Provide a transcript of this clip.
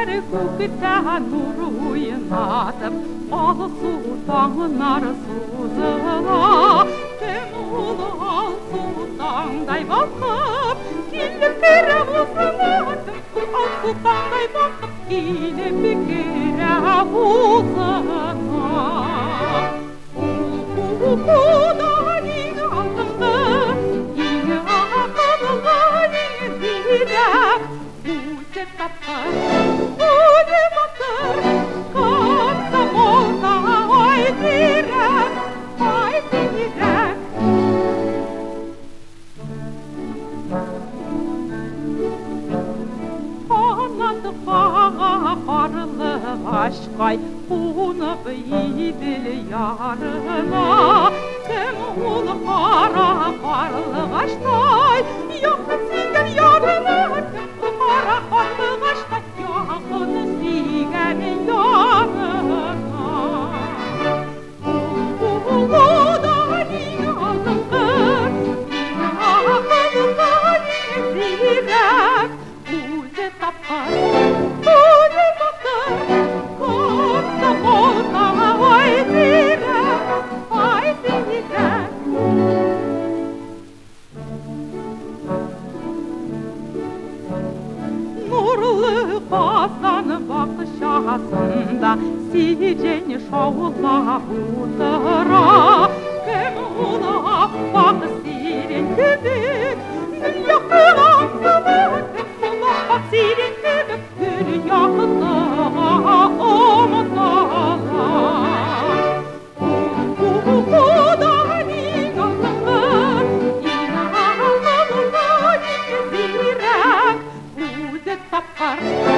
Көктен нұр ойнатып, алсу таңнар созыла. Кім ұлы алсу таңдай балқып, келіп бері ұзынатып, алсу таңдай балқып, келіп бері ұзынатып. Құдан ең алтынғы, ең ақылы, ең зирек, өзі тапқыр, өзі батыр, комсомолда ой зирек, ой зирек. Қанаты қаға қарлық ашқай, қонып еділ ярына. Кім ол қара қарлық аштай, яқын сүйген ярына. Кім қара қарлық аштай, яқын сүйген ярына. Құдан ең алтынғы, ең ақылы, ең зирек, өзі тапқыр, өзі батыр, комсомолда ой зирек, ой зирек. Нұрлы Қазан бақшасында сирень шаулап отыра. Кім ол аппақ сирень көбік, гүл яқылан кім ол аппақ сирень көбік, гүл яқылыға ұмытыла. Құдан ең алтынғы, ең ақылы, ең зирек, өзі тапқыр.